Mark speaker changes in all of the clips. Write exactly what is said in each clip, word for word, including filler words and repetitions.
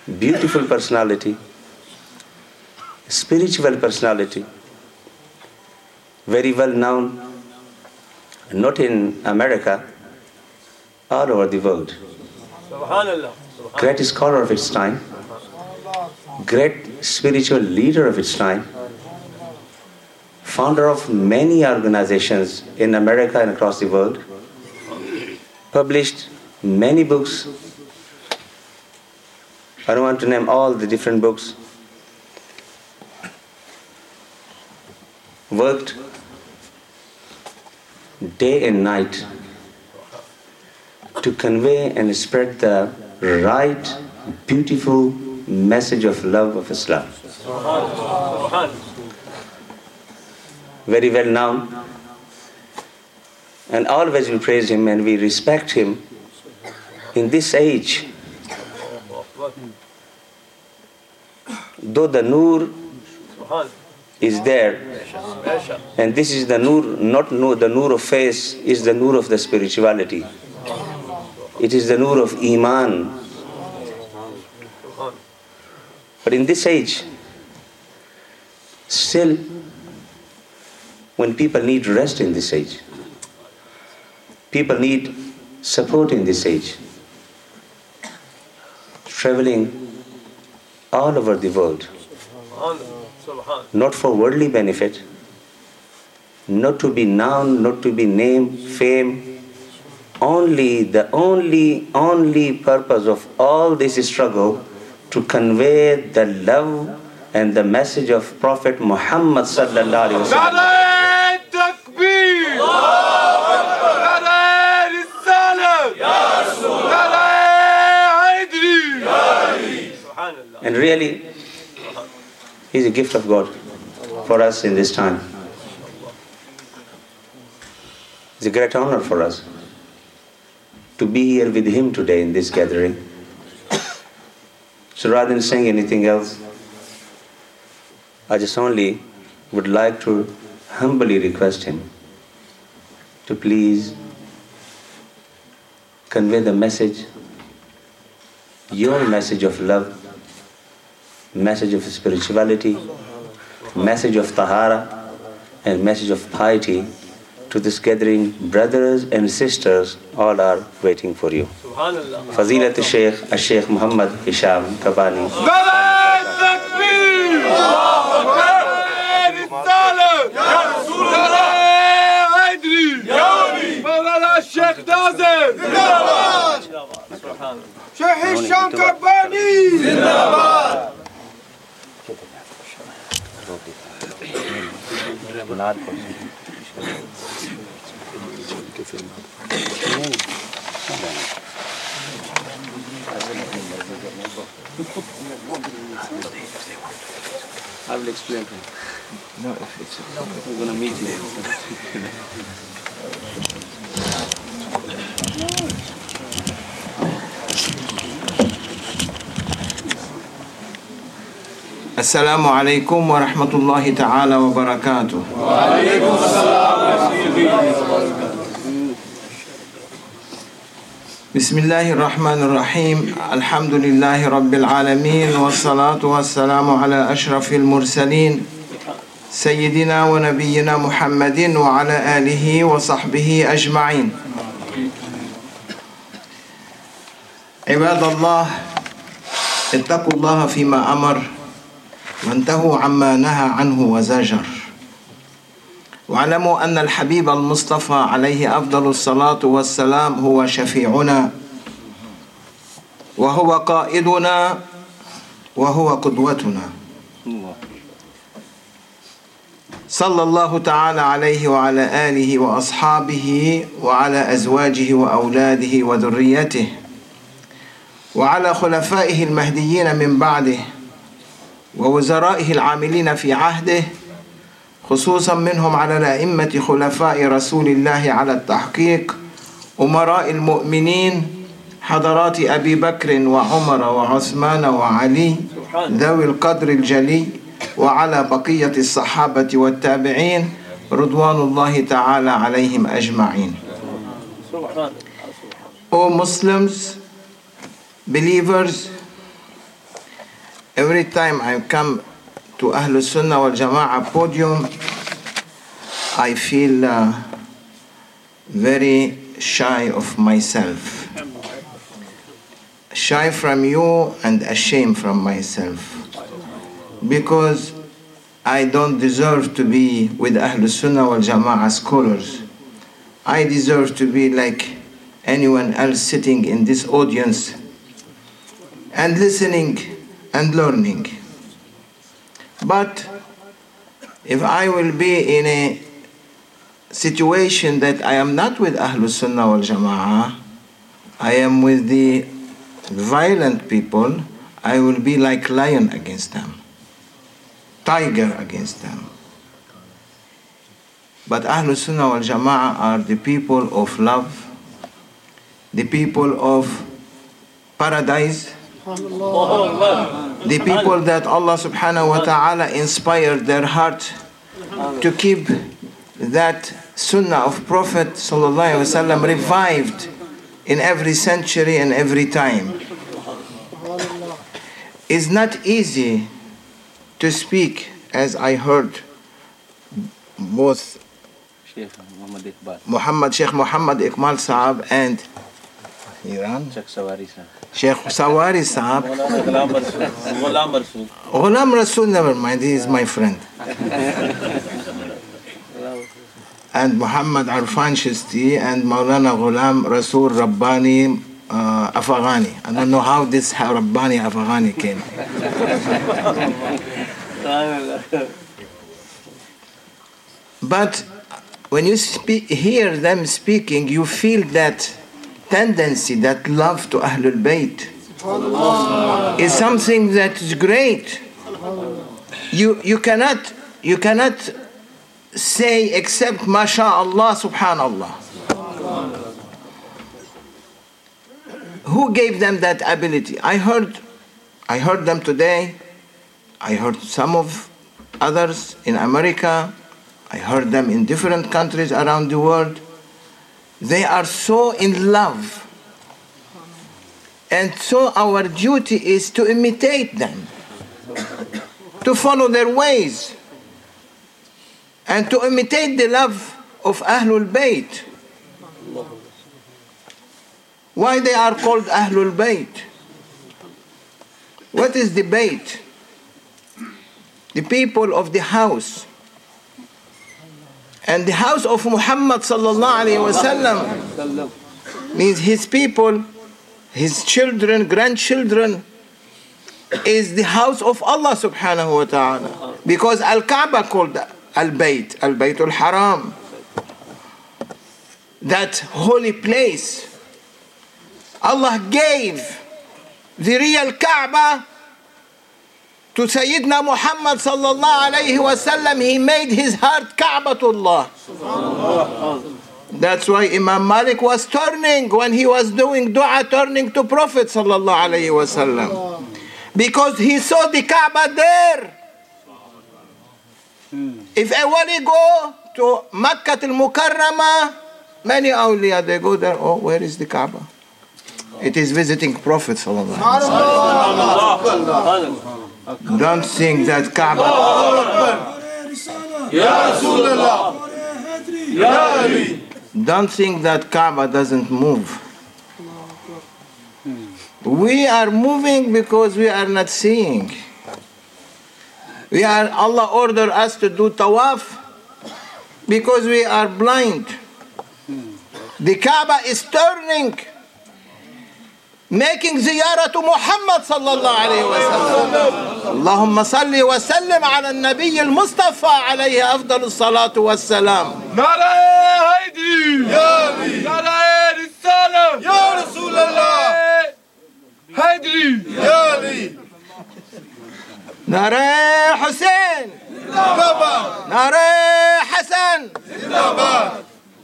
Speaker 1: beautiful personality, spiritual personality, very well known, not in America, all over the world. Great scholar of its time, great spiritual leader of its time, founder of many organizations in America and across the world, published many books. I don't want to name all the different books. Worked day and night to convey and spread the right, beautiful message of love of Islam. Very well known, and always we praise him and we respect him in this age. Though the Noor is there, and this is the Noor, not Noor, the Noor of face is the Noor of the spirituality. It is the Noor of Iman. But in this age, still, when people need rest in this age, people need support in this age, traveling all over the world, not for worldly benefit, not to be known, not to be named, fame. Only the only, only purpose of all this struggle to convey the love and the message of Prophet Muhammad sallallahu alaihi wasallam. Takbir! And really, he's a gift of God for us in this time. It's a great honor for us to be here with him today in this gathering. So rather than saying anything else, I just only would like to humbly request him to please convey the message, your message of love, message of spirituality, message of tahara, and message of piety to this gathering. Brothers and sisters all are waiting for you. Fazilat al-Shaykh al-Shaykh Muhammad Hisham Kabani.
Speaker 2: Shaykh Hisham Kabani Zindabad.
Speaker 1: I will explain to you. No, if it's we're going to meet you.
Speaker 2: Assalamu alaikum wa rahmatullahi ta'ala wa barakatuh. Wa alaikum assalam wa rahmatullahi wa barakatuh. Bismillahir Rahmanir Rahim. Alhamdulillahi Rabbil Alameen. Wa salatu wa salamu ala ashrafil mursaleen. Sayyidina wa nabiyyina Muhammadin wa ala alihi wa sahbihi ajma'in. Ibadallah, ittaqullaha fima amar. وانتهوا عما نهى عنه وزجر واعلموا أن الحبيب المصطفى عليه أفضل الصلاة والسلام هو شفيعنا وهو قائدنا وهو قدوتنا صلى الله تعالى عليه وعلى آله وأصحابه وعلى أزواجه وأولاده وذريته وعلى خلفائه المهديين من بعده ووزرائه العاملين في عهده خصوصا منهم على الأئمة خلفاء رسول الله على التحقيق أمراء المؤمنين حضرات أبي بكر وعمر وعثمان وعلي ذوي القدر الجلي وعلى بقية الصحابة والتابعين رضوان الله تعالى عليهم أجمعين. O Muslims, believers, every time I come to Ahlul Sunnah wal Jama'ah podium, I feel uh, very shy of myself. Shy from you and ashamed from myself. Because I don't deserve to be with Ahlul Sunnah wal Jama'ah scholars. I deserve to be like anyone else sitting in this audience and listening and learning. But if I will be in a situation that I am not with Ahlul Sunnah wal Jama'ah, I am with the violent people, I will be like lion against them, tiger against them. But Ahlul Sunnah wal Jama'ah are the people of love, the people of paradise, the people that Allah subhanahu wa ta'ala inspired their heart to keep that sunnah of Prophet sallallahu alaihi wasallam revived in every century and every time. It's not easy to speak, as I heard both Muhammad, Sheikh Muhammad Iqbal Saab and Iran? Sheikh Sawari Saab. Sheikh Sawari Saab. Ghulam Rasool. Ghulam Rasool, never mind, he is my friend. And Muhammad Arfan Shisti and Maulana Ghulam Rasool Rabbani uh, Afghani. I don't know how this Rabbani Afghani came. But when you speak, hear them speaking, you feel that tendency, that love to Ahlul Bayt is something that is great. You you cannot you cannot say except MashaAllah, Subhanallah. Who gave them that ability? I heard I heard them today. I heard some of others in America. I heard them in different countries around the world. They are so in love. And so our duty is to imitate them, to follow their ways, and to imitate the love of Ahlul Bayt. Why they are called Ahlul Bayt? What is the Bayt? The people of the house. And the house of Muhammad sallallahu alayhi wasallam means his people, his children, grandchildren, is the house of Allah subhanahu wa ta'ala. Because Al-Kaaba called Al-Bayt, Al-Bayt Al-Haram. That holy place. Allah gave the real Kaaba to Sayyidina Muhammad sallallahu alayhi wa sallam. He made his heart Ka'batullah. That's why Imam Malik was turning when he was doing dua, turning to Prophet sallallahu alayhi wa sallam. Because he saw the Kaaba there. If a wali go to Makkah al-Mukarramah, many awliya, they go there, oh, where is the Kaaba? It is visiting Prophet sallallahu alayhi wa sallam. Don't think that Kaaba. Don't think that Kaaba doesn't move. We are moving because we are not seeing. We are, Allah ordered us to do tawaf because we are blind. The Kaaba is turning, making ziyarah to Muhammad sallallahu alayhi wa sallam. Allahumma salli wa sallim ala al-Nabiy al-Mustafa alayhi afdal salatu wa salam.
Speaker 3: Nara Haydi! Ya Ali! Nara Risala! Ya Rasulallah! Haydi! Ya Ali!
Speaker 2: Nara Hussein!
Speaker 3: Zindabad!
Speaker 2: Nara Hassan!
Speaker 3: Zindabad!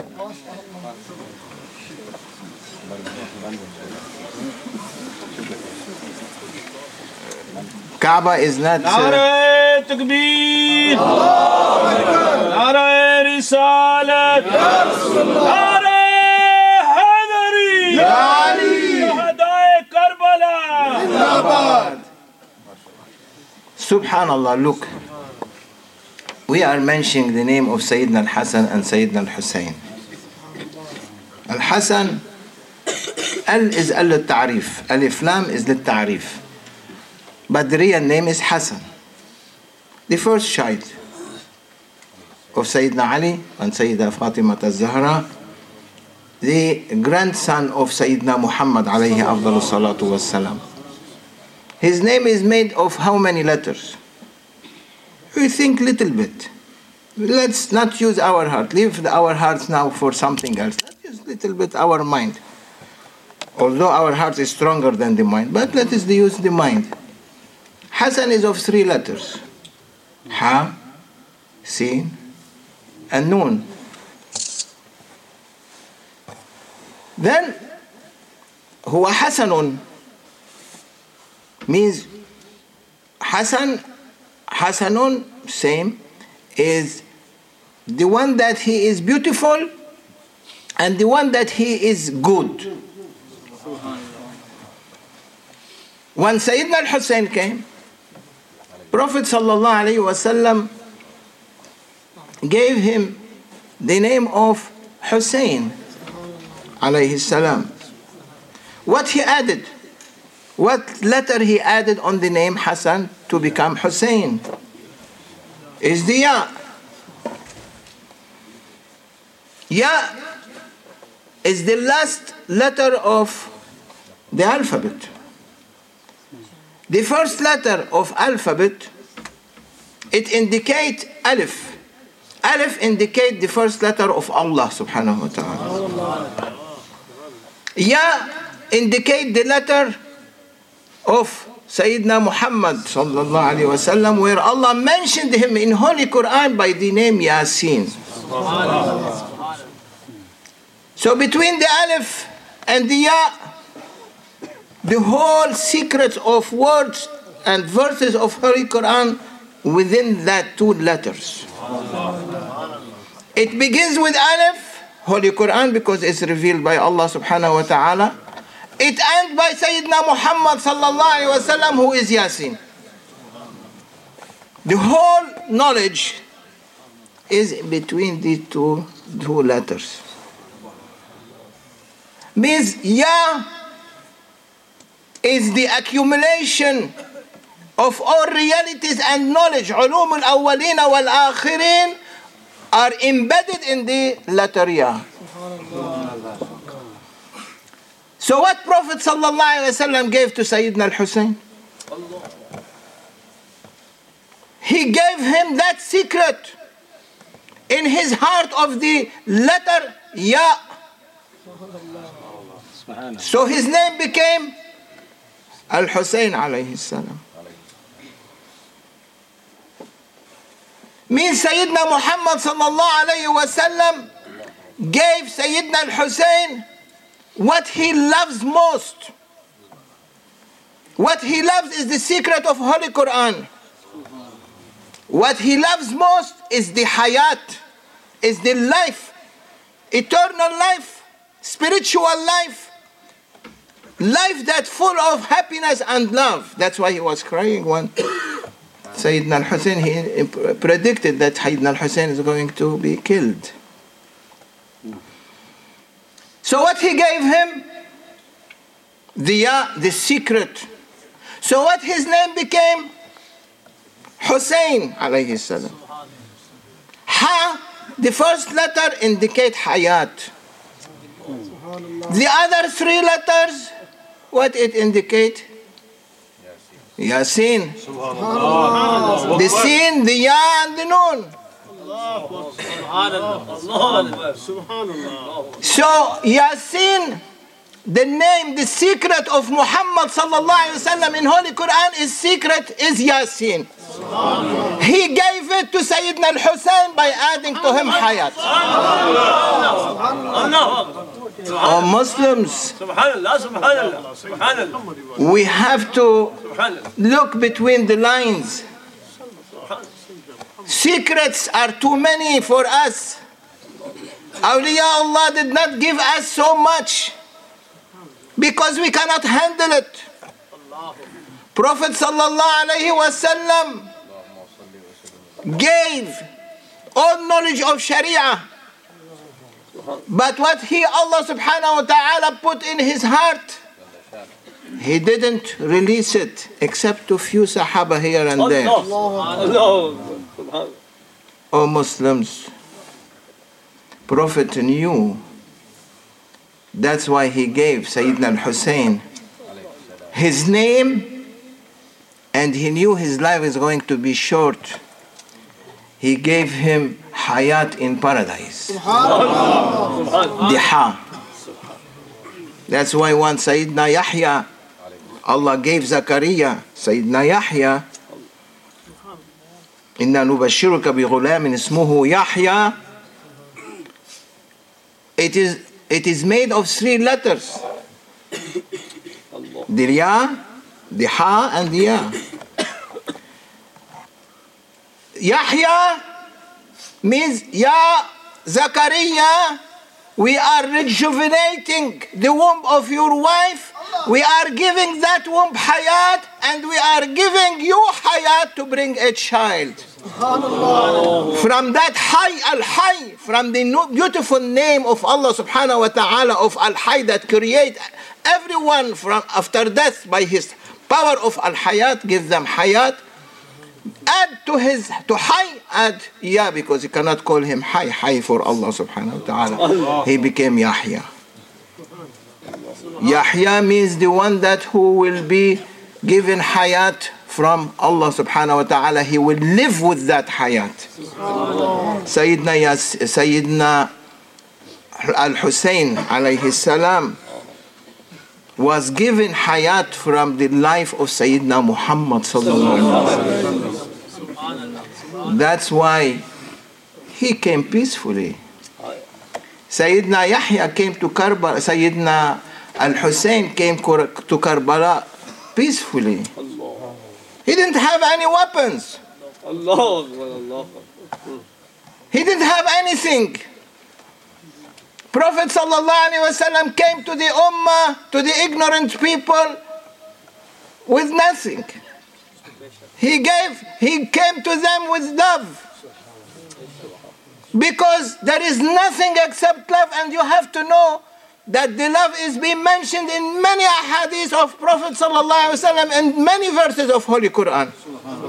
Speaker 2: Kaaba is not.
Speaker 4: Nare Takbir! Nare Risalat! Nare Haydari! Shuhadae Karbala!
Speaker 3: Zindabad!
Speaker 2: Subhanallah, look. We are mentioning the name of Sayyidina al-Hasan and Sayyidina al-Hussein. Al-Hasan, Al is al-Ta'rif. Alif Lam is the-Ta'rif. But the real name is Hassan. The first child of Sayyidina Ali and Sayyida Fatima al-Zahra, the grandson of Sayyidina Muhammad alayhi afdalu salatu wassalam. His name is made of how many letters? We think little bit. Let's not use our heart. Leave our hearts now for something else. Let's use little bit our mind. Although our heart is stronger than the mind, but let us use the mind. Hassan is of three letters. Ha, Sin, and Nun. Then, huwa Hasanun means Hasan, Hasanun, same, is the one that he is beautiful and the one that he is good. When Sayyidina al-Hussein came, Prophet sallallahu alayhi wasallam gave him the name of Hussein alayhi salam. What he added? What letter he added on the name Hassan to become Hussein? Is the Ya. Ya is the last letter of the alphabet. The first letter of alphabet, it indicates Alif. Alif indicates the first letter of Allah subhanahu wa ta'ala. Ya indicate the letter of Sayyidina Muhammad sallallahu alayhi wa sallam, where Allah mentioned him in Holy Quran by the name Yasin. So between the Alif and the Ya, the whole secret of words and verses of Holy Quran within that two letters. It begins with Alif, Holy Quran, because it's revealed by Allah subhanahu wa ta'ala. It ends by Sayyidina Muhammad sallallahu alayhi wa sallam, who is Yasin. The whole knowledge is between these two, two letters. Means Ya is the accumulation of all realities and knowledge. علوم الأولين والآخرين are embedded in the letter Ya. So what Prophet sallallahu alaihi wasallam gave to Sayyidina al-Hussein? He gave him that secret in his heart of the letter Ya. So his name became Al-Hussein alayhi salam. Means Sayyidina Muhammad sallallahu alayhi wa sallam gave Sayyidina Al-Hussein what he loves most. What he loves is the secret of Holy Quran. What he loves most is the hayat, is the life, eternal life, spiritual life, life that's full of happiness and love. That's why he was crying when Sayyidina al-Hussein, he predicted that Sayyidina al-Hussein is going to be killed. So what he gave him? The Ya, the secret. So what his name became? Hussein alayhi salam. Ha, the first letter indicate hayat. The other three letters, what it indicate? Yasin. The Sin, the Ya, and the Nun. So Yasin, the name, the secret of Muhammad sallallahu alaihi wasallam in Holy Quran is secret is Yasin. He gave it to Sayyidina al-Hussein by adding to him hayat. Oh, Muslims, we have to look between the lines. Secrets are too many for us. Awliya Allah did not give us so much because we cannot handle it. Prophet sallallahu alayhi wasallam gave all knowledge of Sharia. But what he, Allah subhanahu wa ta'ala, put in his heart, he didn't release it except to few Sahaba here and there. O Muslims, Prophet knew. That's why he gave Sayyidina al-Hussein his name, and he knew his life is going to be short. He gave him Hayat in paradise. Diha. That's why when Sayyidina Yahya, Allah gave Zakaria, Sayyidina Yahya, إِنَّا نُبَشِّرُكَ بِغُلَامٍ اسْمُهُ يَحْيَى. It is, it is made of three letters. Dirya, Diha, and Diya. Yahya means, Ya Zakaria, we are rejuvenating the womb of your wife. We are giving that womb hayat, and we are giving you hayat to bring a child. From that Hay, Al-Hay, from the beautiful name of Allah subhanahu wa ta'ala of Al-Hay that create everyone from after death by his power of Al-Hayat, give them hayat. Add to his, to Hay, add Ya, because you cannot call him Hay, Hay for Allah subhanahu wa ta'ala. He became Yahya. Yahya means the one that who will be given hayat from Allah subhanahu wa ta'ala. He will live with that hayat. Sayyidina, Yas, Sayyidina Al-Hussein alayhi salam was given hayat from the life of Sayyidina Muhammad sallallahu alaihi wasallam. That's why he came peacefully. Sayyidina Yahya came to Karbala, Sayyidina Al-Hussein came to Karbala peacefully. He didn't have any weapons. He didn't have anything. Prophet sallallahu alaihi wasallam came to the ummah, to the ignorant people, with nothing. He gave, he came to them with love. Because there is nothing except love, and you have to know that the love is being mentioned in many ahadith of Prophet sallallahu alaihi wasallam and many verses of Holy Quran.